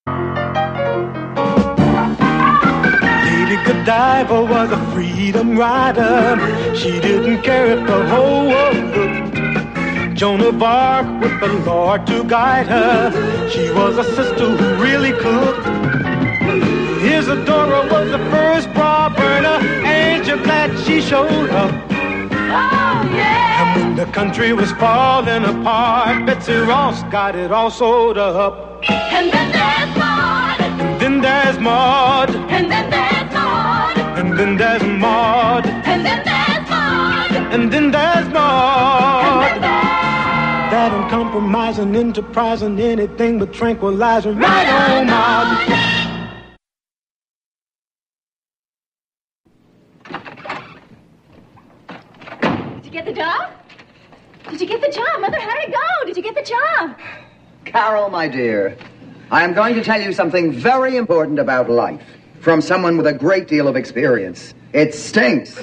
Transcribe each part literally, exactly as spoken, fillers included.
Lady Godiva was a freedom rider. She didn't care if the whole world looked. Joan of Arc with the Lord to guide her. She was a sister who really cooked. Isadora was the first bra burner. Ain't you glad she showed up? Oh, yeah! And when the country was falling apart, Betsy Ross got it all sewed up. And then there's Maud. And then there's Maud. And then there's Maud. And then there's Maud. And then there's Maud. And then there's Maud. And then there's... That uncompromising, enterprising, anything but tranquilizing. Right on, Maud. Did you get the job? Did you get the job? Mother, how did it go? Did you get the job? Carol, my dear, I am going to tell you something very important about life from someone with a great deal of experience. It stinks.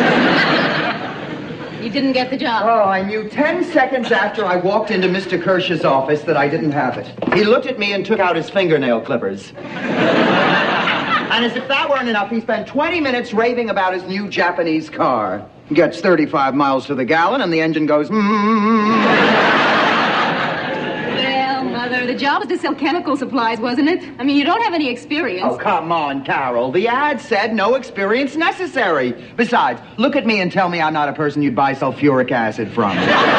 You didn't get the job. Oh, I knew ten seconds after I walked into Mister Kirsch's office that I didn't have it. He looked at me and took out his fingernail clippers. And as if that weren't enough, he spent twenty minutes raving about his new Japanese car. He gets thirty-five miles to the gallon and the engine goes, mmm. Well, Mother, the job was to sell chemical supplies, wasn't it? I mean, you don't have any experience. Oh, come on, Carol. The ad said no experience necessary. Besides, look at me and tell me I'm not a person you'd buy sulfuric acid from.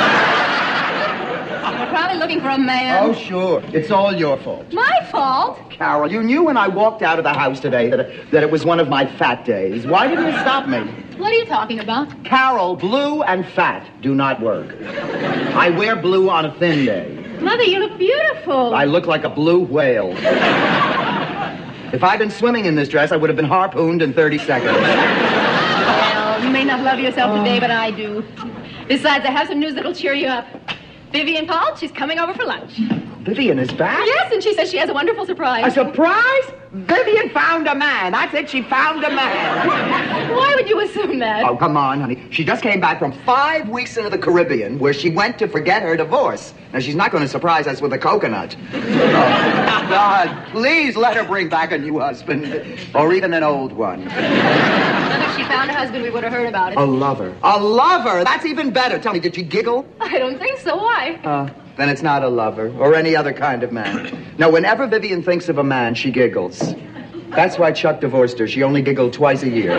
We're probably looking for a man. Oh, sure. It's all your fault. My fault? Carol, you knew when I walked out of the house today that, that it was one of my fat days. Why didn't you stop me? What are you talking about? Carol, blue and fat do not work. I wear blue on a thin day. Mother, you look beautiful. I look like a blue whale. If I'd been swimming in this dress, I would have been harpooned in thirty seconds. Well, you may not love yourself today, but I do. Besides, I have some news that'll cheer you up. Vivian called. She's coming over for lunch. Vivian is back? Yes, and she says she has a wonderful surprise. A surprise? Vivian found a man. That's it. She found a man. Why would you assume that? Oh, come on, honey. She just came back from five weeks into the Caribbean where she went to forget her divorce. Now, she's not going to surprise us with a coconut. Oh, God, please let her bring back a new husband. Or even an old one. Mother, if she found a husband, we would have heard about it. A lover. A lover? That's even better. Tell me, did she giggle? I don't think so. Why? Uh, then it's not a lover or any other kind of man. No, whenever Vivian thinks of a man, she giggles. That's why Chuck divorced her. She only giggled twice a year.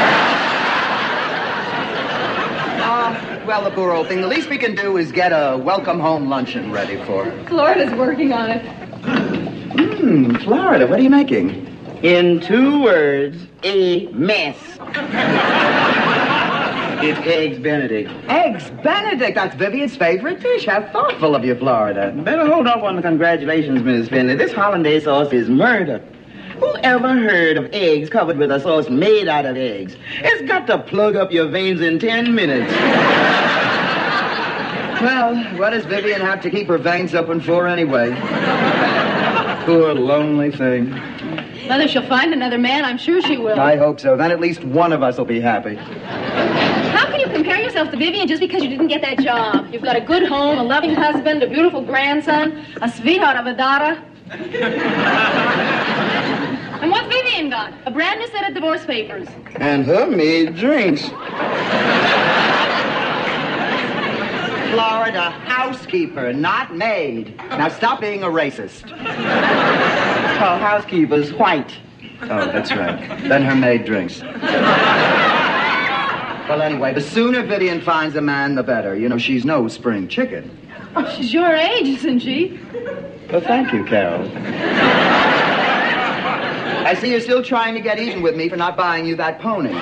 uh, well, the poor old thing. The least we can do is get a welcome home luncheon ready for her. Florida's working on it. Hmm, Florida, what are you making? In two words, a mess. It's Eggs Benedict. Eggs Benedict? That's Vivian's favorite dish. How thoughtful of you, Florida. Better hold up on the congratulations, Missus Finley. This hollandaise sauce is murder. Who ever heard of eggs covered with a sauce made out of eggs? It's got to plug up your veins in ten minutes. Well, what does Vivian have to keep her veins open for anyway? Poor lonely thing. Mother, she'll find another man. I'm sure she will. I hope so. Then at least one of us will be happy. How can you compare yourself to Vivian just because you didn't get that job? You've got a good home, a loving husband, a beautiful grandson, a sweetheart of a daughter. And what's Vivian got? A brand new set of divorce papers. And her maid drinks. Florida, housekeeper, not maid. Now stop being a racist. Her housekeeper's white. Oh, that's right. Then her maid drinks. Well, anyway, the sooner Vivian finds a man, the better. You know, she's no spring chicken. Oh, she's your age, isn't she? Well, thank you, Carol. I see you're still trying to get even with me for not buying you that pony.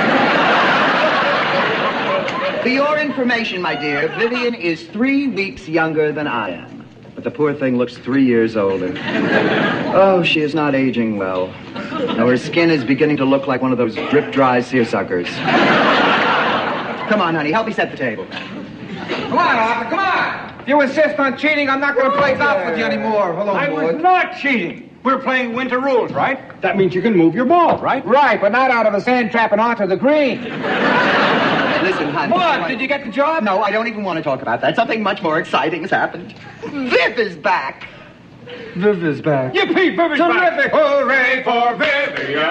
For your information, my dear, Vivian is three weeks younger than I am. But the poor thing looks three years older. Oh, she is not aging well. Now, her skin is beginning to look like one of those drip-dry seersuckers. Come on, honey, help me set the table. Come on, Arthur, come on! If you insist on cheating, I'm not going to play golf with you anymore. Hello, I Wood. was not cheating. We're playing winter rules, right? That means you can move your ball, right? Right, but not out of the sand trap and onto the green. Listen, honey. What? Did you get the job? No, I don't even want to talk about that. Something much more exciting has happened. Viv is back. Viv back. Yippee, Vivian's Terrific! Hooray for Vivian!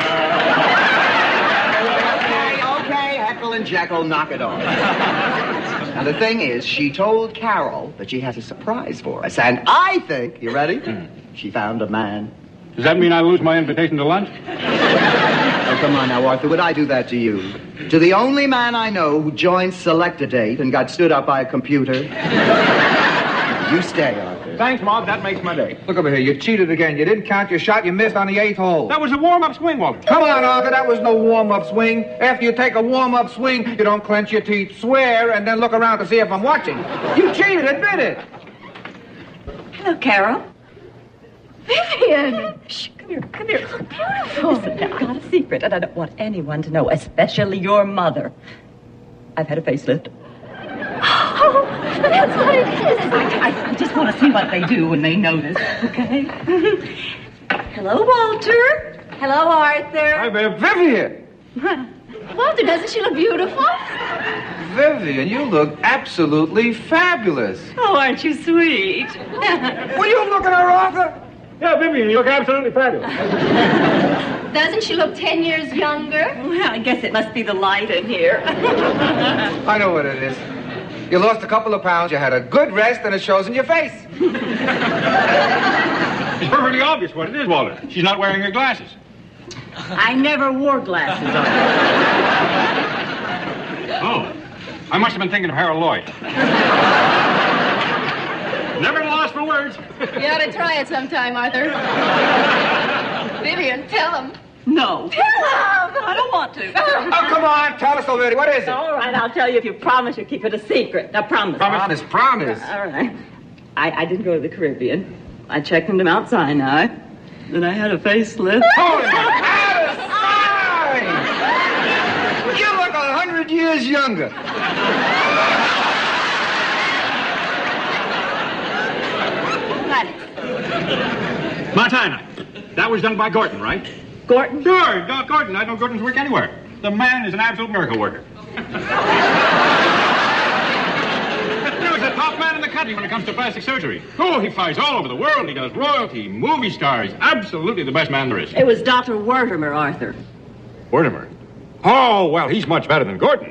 Okay, okay, Heckle and Jekyll, knock it off. Now, the thing is, she told Carol that she has a surprise for us, and I think, you ready? Mm. She found a man. Does that mean I lose my invitation to lunch? Oh, come on now, Arthur. Would I do that to you? To the only man I know who joined Select-A-Date and got stood up by a computer? You stay, Arthur. Thanks, Mom. That makes my day. Look over here. You cheated again. You didn't count your shot. You missed on the eighth hole. That was a warm-up swing, Walter. Come on, Arthur. That was no warm-up swing. After you take a warm-up swing, you don't clench your teeth, swear, and then look around to see if I'm watching. You cheated. Admit it. Hello, Carol. Vivian! Shh, come here, come here. Look beautiful. Listen, I've got a secret, and I don't want anyone to know, especially your mother. I've had a facelift. Oh, that's what it is. I, I, I just want to see what they do when they notice, okay? Hello, Walter. Hello, Arthur. Hi, babe. Vivian! Walter, doesn't she look beautiful? Vivian, you look absolutely fabulous. Oh, aren't you sweet? Will you look at her, Arthur? Yeah, Vivian, you look absolutely fabulous. Doesn't she look ten years younger? Well, I guess it must be the light in here. I know what it is. You lost a couple of pounds, you had a good rest, and it shows in your face. It's perfectly obvious what it is, Walter. She's not wearing her glasses. I never wore glasses on. Oh, I must have been thinking of Harold Lloyd. Never at a loss for words. You ought to try it sometime, Arthur. Vivian, tell him. No. Tell him! I don't want to. Oh, come on, tell us already. What is it? All right, I'll tell you if you promise you keep it a secret. Now, promise. Promise, promise. All right. I, I didn't go to the Caribbean. I checked into Mount Sinai. Then I had a facelift. Holy out of sight! You look a hundred years younger. Mount Sinai. That was done by Gordon, right? Gordon? Sure, Doc Gordon. I know Gordon's work anywhere. The man is an absolute miracle worker. He was the top man in the country when it comes to plastic surgery. Oh, he flies all over the world. He does royalty, movie stars. Absolutely the best man there is. It was Doctor Wertimer, Arthur. Wertimer? Oh, well, he's much better than Gordon.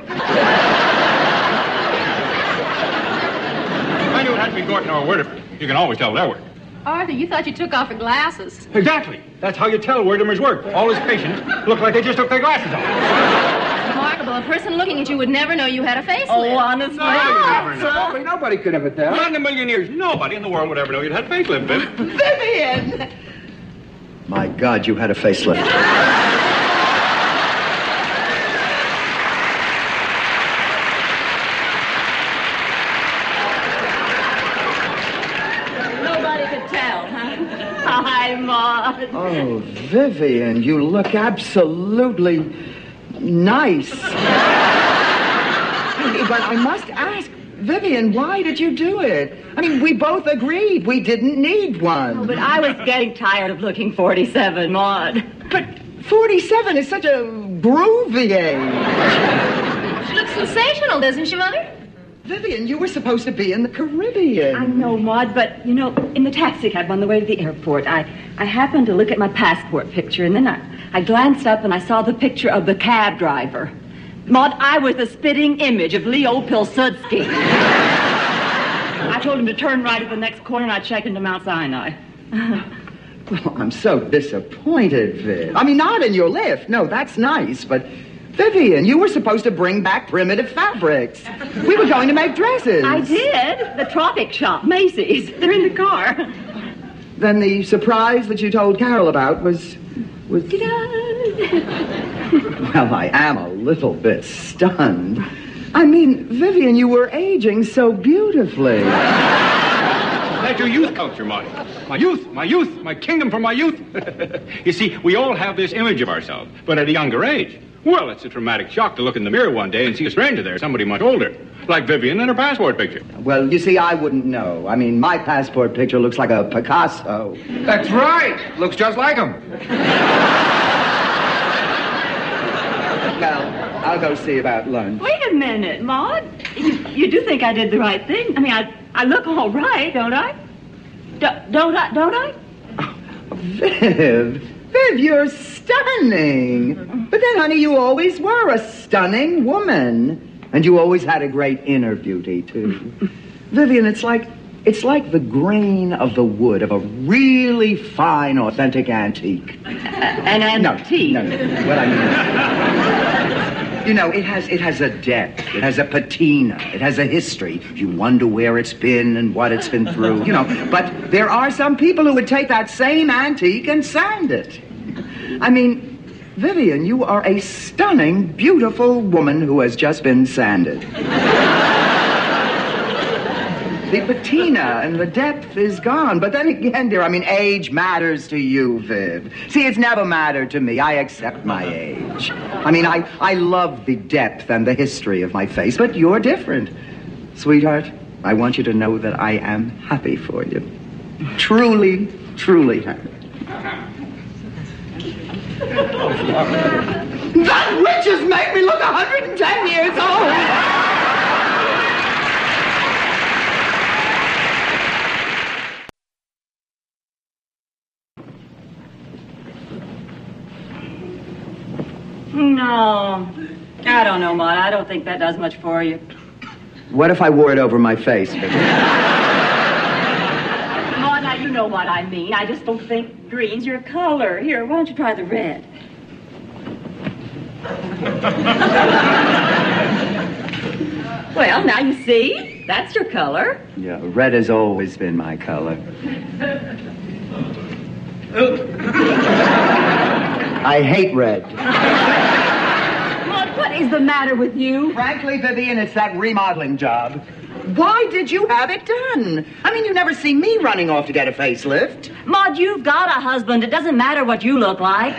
I knew it had to be Gordon or Wertimer. You can always tell their work. Arthur, you thought you took off your glasses. Exactly. That's how you tell Wertimer's work. All his patients look like they just took their glasses off. Remarkable. A person looking at you would never know you had a facelift. Oh, honestly. No, you never know. Nobody, nobody could ever tell. Not in a million years. Nobody in the world would ever know you'd had a facelift, Viv. Vivian! My God, you had a facelift. Hi, Maud. Oh, Vivian, you look absolutely nice. But I must ask, Vivian, why did you do it? I mean, we both agreed we didn't need one. Oh, but I was getting tired of looking forty-seven, Maud. But forty-seven is such a groovy age. She looks sensational, doesn't she, Mother? Vivian, you were supposed to be in the Caribbean. I know, Maud, but, you know, in the taxi cab on the way to the airport, I, I happened to look at my passport picture, and then I, I glanced up and I saw the picture of the cab driver. Maud, I was the spitting image of Leo Pilsudski. I told him to turn right at the next corner, and I checked into Mount Sinai. Well, I'm so disappointed, Viv. I mean, not in your lift. No, that's nice, but... Vivian, you were supposed to bring back primitive fabrics. We were going to make dresses. I did. The Tropic Shop, Macy's. They're in the car. Then the surprise that you told Carol about was... was... Well, I am a little bit stunned. I mean, Vivian, you were aging so beautifully. That's your youth culture, Marty. My youth, my youth, my kingdom for my youth. You see, we all have this image of ourselves, but at a younger age. Well, it's a traumatic shock to look in the mirror one day and see a stranger there, somebody much older, like Vivian in her passport picture. Well, you see, I wouldn't know. I mean, my passport picture looks like a Picasso. That's right. Looks just like him. Well, I'll go see about lunch. Wait a minute, Maud. You, you do think I did the right thing? I mean, I, I look all right, don't I? D- don't I? Don't I? Viv, Viv, you're stunning. But then, honey, you always were a stunning woman. And you always had a great inner beauty, too. Vivian, it's like, it's like the grain of the wood of a really fine, authentic antique. Uh, an antique? No, no, no. What I mean, you know, it has, it has a depth. It has a patina. It has a history. You wonder where it's been and what it's been through, you know. But there are some people who would take that same antique and sand it. I mean, Vivian, you are a stunning, beautiful woman who has just been sanded. The patina and the depth is gone. But then again, dear, I mean, age matters to you, Viv. See, it's never mattered to me. I accept my age. I mean, I, I love the depth and the history of my face, but you're different. Sweetheart, I want you to know that I am happy for you. Truly, truly happy. That witch has made me look one hundred ten years old. No. I don't know, Maud. I don't think that does much for you. What if I wore it over my face? Maud, now you know what I mean. I just don't think green's your color. Here, why don't you try the red? Well, now you see. That's your color. Yeah, red has always been my color. I hate red. Maud, what is the matter with you? Frankly, Vivian, it's that remodeling job. Why did you have it done? I mean, you never see me running off to get a facelift. Maud, you've got a husband. It doesn't matter what you look like.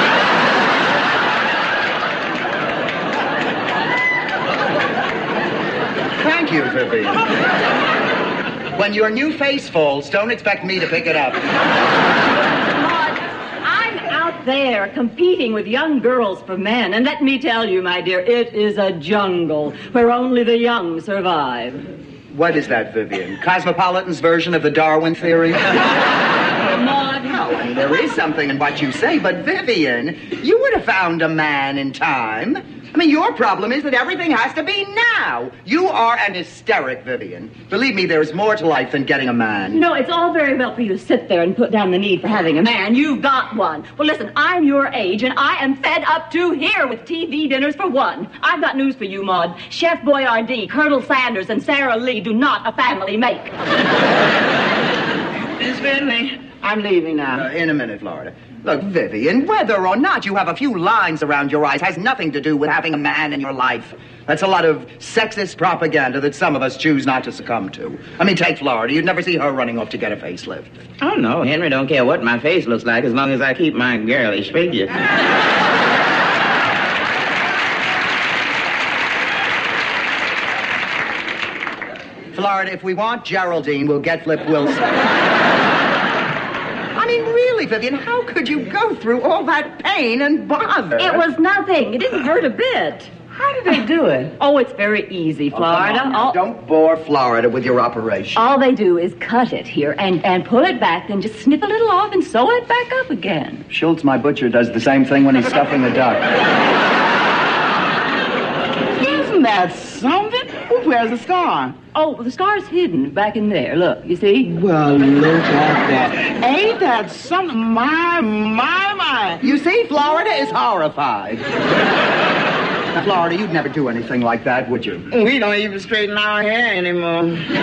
Thank you, Vivian. When your new face falls, don't expect me to pick it up. Maud, I'm out there competing with young girls for men, and let me tell you, my dear, it is a jungle where only the young survive. What is that, Vivian? Cosmopolitan's version of the Darwin theory? Maud, No, I mean, there is something in what you say, but Vivian, you would have found a man in time. I mean, your problem is that everything has to be now. You are an hysteric, Vivian. Believe me, there's more to life than getting a man. No, it's all very well for you to sit there and put down the need for having a man. You've got one. Well, listen, I'm your age, and I am fed up to here with T V dinners for one. I've got news for you, Maud. Chef Boyardee, Colonel Sanders, and Sarah Lee do not a family make. Miss Finley, I'm leaving now. Uh, in a minute, Florida. Look, Vivian, whether or not you have a few lines around your eyes has nothing to do with having a man in your life. That's a lot of sexist propaganda that some of us choose not to succumb to. I mean, take Florida. You'd never see her running off to get a facelift. Oh, no, Henry don't care what my face looks like as long as I keep my girlish figure. Florida, if we want Geraldine, we'll get Flip Wilson. I mean, really, Vivian, how could you go through all that pain and bother? It was nothing. It didn't hurt a bit. How did they do it? Oh, it's very easy, Florida. Oh, come on now. all, Don't bore Florida with your operation. all they do is cut it here and, and pull it back, then just snip a little off and sew it back up again. Schultz, my butcher, does the same thing when he's stuffing a duck. Isn't that something? Where's the scar? Oh, well, the scar's hidden back in there. Look, you see? Well, look at that. Ain't that something? My, my, my. You see, Florida is horrified. Now, Florida, you'd never do anything like that, would you? We don't even straighten our hair anymore.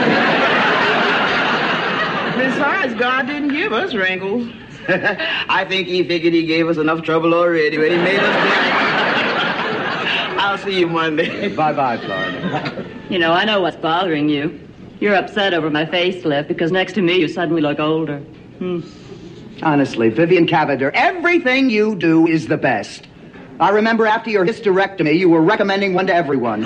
Besides, God didn't give us wrinkles. I think he figured he gave us enough trouble already when he made us black. I'll see you Monday. Bye-bye, Florida. You know, I know what's bothering you. You're upset over my facelift because next to me you suddenly look older. Hmm. Honestly, Vivian Cavender, everything you do is the best. I remember after your hysterectomy, you were recommending one to everyone.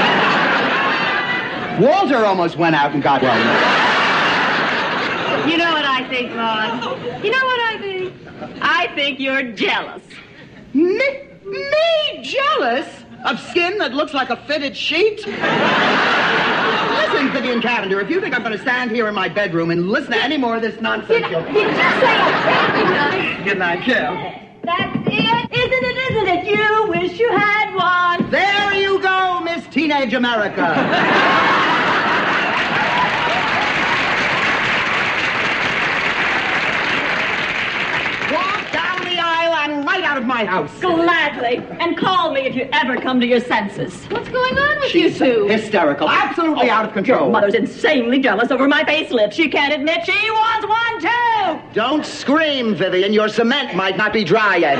Walter almost went out and got one. You know what I think, Maud? You know what I think? I think you're jealous. Me? Me jealous? Of skin that looks like a fitted sheet? Listen, Vivian Cavender, if you think I'm going to stand here in my bedroom and listen to any more of this nonsense, Did, you'll... did you say a baby? Good night, Carol. That's it. Isn't it, isn't it? You wish you had one. There you go, Miss Teenage America. Walk down the aisle and right out of my house. Gladly. And call me if you ever come to your senses. What's going on with She's you two? hysterical, absolutely out of control. Your mother's insanely jealous over my facelift. She can't admit she wants one, too. Don't scream, Vivian. Your cement might not be dry yet.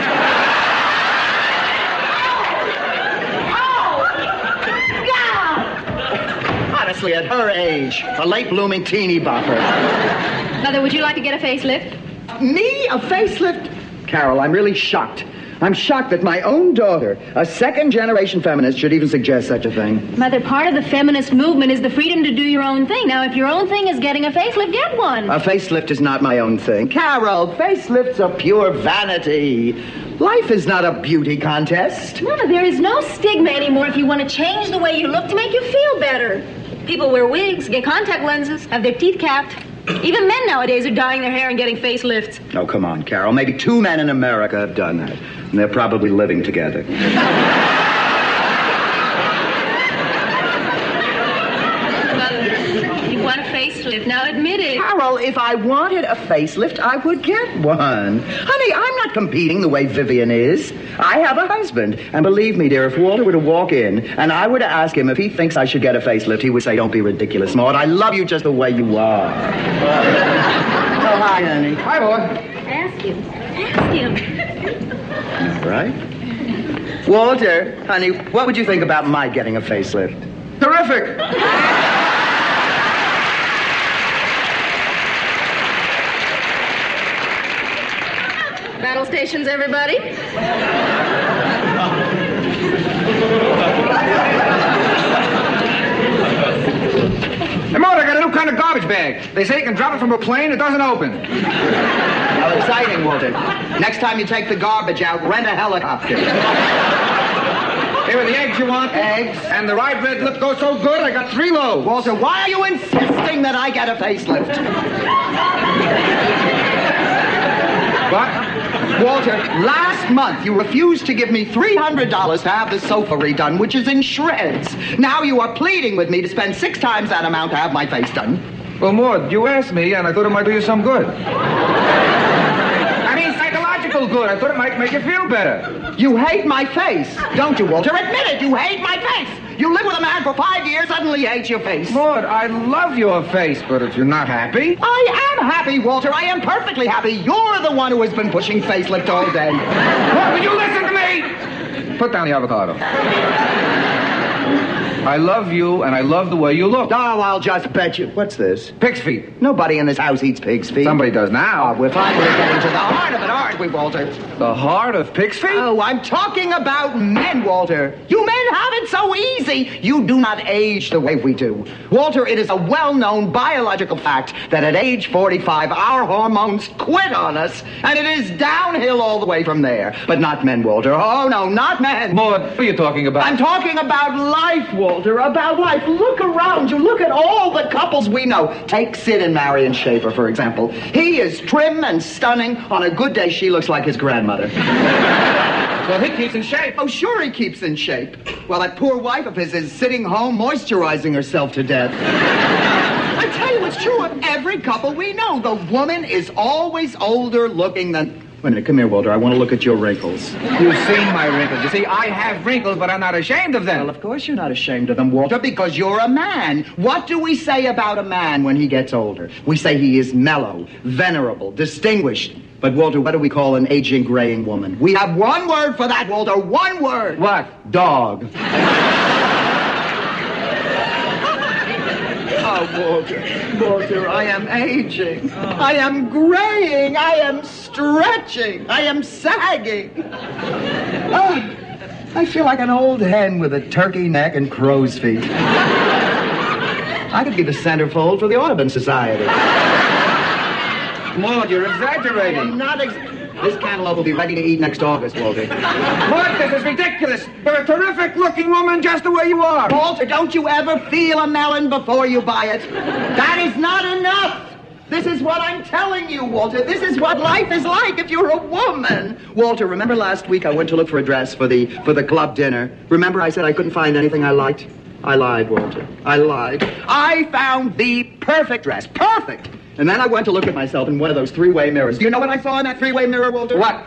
Honestly, at her age, a late-blooming teeny bopper. Mother, would you like to get a facelift? Me? A facelift? Carol, I'm really shocked. I'm shocked that my own daughter, a second-generation feminist, should even suggest such a thing. Mother, part of the feminist movement is the freedom to do your own thing. Now, if your own thing is getting a facelift, get one. A facelift is not my own thing. Carol, facelifts are pure vanity. Life is not a beauty contest. Mother, there is no stigma anymore if you want to change the way you look to make you feel better. People wear wigs, get contact lenses, have their teeth capped. Even men nowadays are dyeing their hair and getting facelifts. Oh, come on, Carol. Maybe two men in America have done that. And they're probably living together. Mother, you want a facelift. Now admit it. Carol, if I wanted a facelift, I would get one. Honey, I'm not competing the way Vivian is. I have a husband. And believe me, dear, if Walter were to walk in and I were to ask him if he thinks I should get a facelift, he would say, don't be ridiculous, Maud. I love you just the way you are. Oh, hi, honey. Hi, boy. Ask him. Ask him. Right? Walter, honey, what would you think about my getting a facelift? Terrific. Battle stations, everybody. Hey, Maud, I got a new kind of garbage bag. They say you can drop it from a plane, it doesn't open. How exciting, Walter. Next time you take the garbage out, rent a helicopter. Here are the eggs you want. Eggs. And the rye bread lip goes so good, I got three loaves. Walter, why are you insisting that I get a facelift? What? Walter, last month you refused to give me three hundred dollars to have the sofa redone, which is in shreds. Now you are pleading with me to spend six times that amount to have my face done. Well, Maud, you asked me, and I thought it might do you some good. I mean, psychological good. I thought it might make you feel better. You hate my face, don't you, Walter? Admit it, you hate my face. You live with a man for five years, suddenly he hates your face. Maud, I love your face, but if you're not happy... I am happy, Walter. I am perfectly happy. You're the one who has been pushing facelift all day. Maud, will you listen to me? Put down the avocado. I love you, and I love the way you look. Oh, I'll just bet you. What's this? Pig's feet. Nobody in this house eats pig's feet. Somebody does now. Oh, we're finally getting to the heart of it, aren't we, Walter? The heart of pig's feet? Oh, I'm talking about men, Walter. You men have it so easy. You do not age the way we do. Walter, it is a well-known biological fact that at age forty-five, our hormones quit on us, and it is downhill all the way from there. But not men, Walter. Oh, no, not men. Maud, what are you talking about? I'm talking about life, Walter, about life. Look around you. Look at all the couples we know. Take Sid and Marion Schaefer, for example. He is trim and stunning. On a good day, she looks like his grandmother. Well, he keeps in shape. Oh, sure he keeps in shape. Well, that poor wife of his is sitting home moisturizing herself to death. I tell you, it's true of every couple we know. The woman is always older looking than... Wait a minute, come here, Walter. I want to look at your wrinkles. You've seen my wrinkles. You see, I have wrinkles, but I'm not ashamed of them. Well, of course you're not ashamed of them, Walter, because you're a man. What do we say about a man when he gets older? We say he is mellow, venerable, distinguished. But, Walter, what do we call an aging, graying woman? We have one word for that, Walter, one word. What? Dog. Oh, Walter, Walter, I am aging. I am graying. I am stretching. I am sagging. Oh, I feel like an old hen with a turkey neck and crow's feet. I could be the centerfold for the Audubon Society. Maud, you're exaggerating. I'm not ex- This cantaloupe will be ready to eat next August, Walter. What? This is ridiculous. You're a terrific-looking woman just the way you are. Walter, don't you ever feel a melon before you buy it. That is not enough. This is what I'm telling you, Walter. This is what life is like if you're a woman. Walter, remember last week I went to look for a dress for the for the club dinner? Remember I said I couldn't find anything I liked? I lied, Walter. I lied. I found the perfect dress. Perfect. And then I went to look at myself in one of those three-way mirrors. Do you know what I saw in that three-way mirror, Walter? What?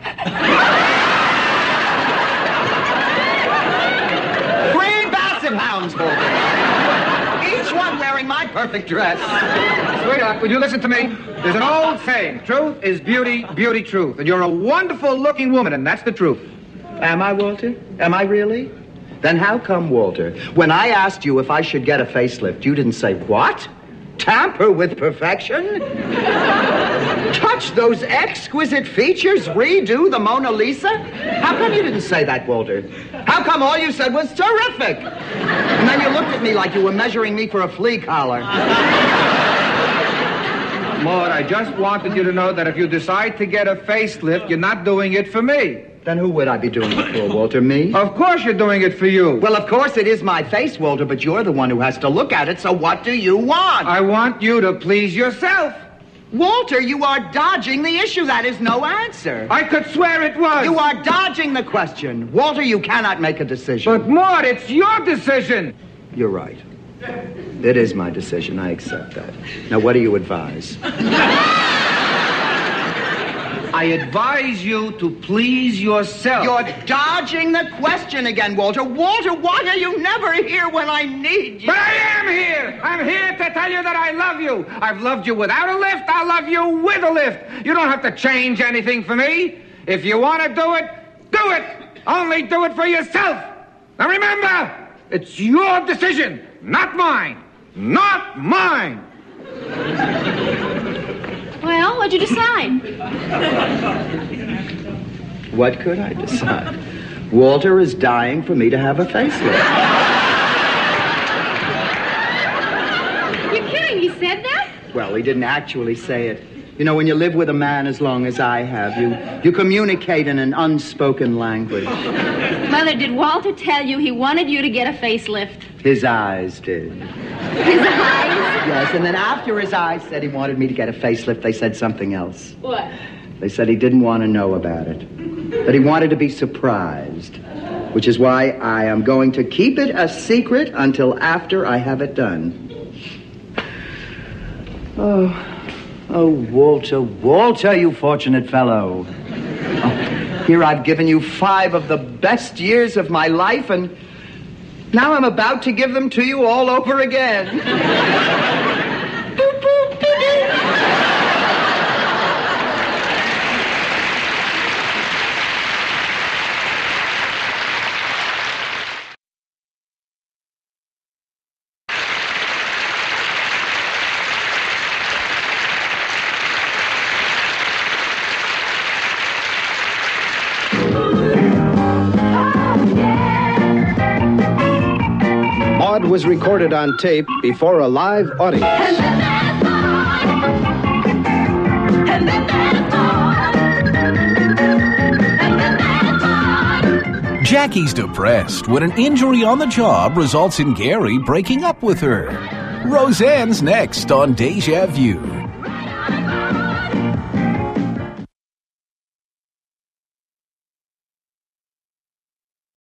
Three basset hounds, Walter. Each one wearing my perfect dress. Sweetheart, will you listen to me? There's an old saying, truth is beauty, beauty truth. And you're a wonderful-looking woman, and that's the truth. Am I, Walter? Am I really? Then how come, Walter, when I asked you if I should get a facelift, you didn't say, what? Tamper with perfection? Touch those exquisite features? Redo the Mona Lisa? How come you didn't say that, Walter? How come all you said was terrific? And then you looked at me like you were measuring me for a flea collar. Maud, I just wanted you to know that if you decide to get a facelift, you're not doing it for me. Then who would I be doing it for, Walter? Me? Of course you're doing it for you. Well, of course it is my face, Walter, but you're the one who has to look at it, so what do you want? I want you to please yourself. Walter, you are dodging the issue. That is no answer. I could swear it was. You are dodging the question. Walter, you cannot make a decision. But, Maud, it's your decision. You're right. It is my decision. I accept that. Now, what do you advise? I advise you to please yourself. You're dodging the question again, Walter. Walter, why are you never here when I need you? But I am here. I'm here to tell you that I love you. I've loved you without a lift. I'll love you with a lift. You don't have to change anything for me. If you want to do it, do it. Only do it for yourself. Now remember, it's your decision, not mine. Not mine. Well, what'd you decide? What could I decide? Walter is dying for me to have a facelift. You're kidding, he said that? Well, he didn't actually say it. You know, when you live with a man as long as I have, you, you communicate in an unspoken language. Mother, did Walter tell you he wanted you to get a facelift? His eyes did. His eyes? Yes, and then after his eyes said he wanted me to get a facelift, they said something else. What? They said he didn't want to know about it. That he wanted to be surprised. Which is why I am going to keep it a secret until after I have it done. Oh, oh, Walter, Walter, you fortunate fellow. Oh, here I've given you five of the best years of my life, and now I'm about to give them to you all over again. Boop, boop, boop, boop. Maud was recorded on tape before a live audience. And then there's Maud. And then there's Maud. And then there's Maud. Jackie's depressed when an injury on the job results in Gary breaking up with her. Roseanne's next on Deja Vu.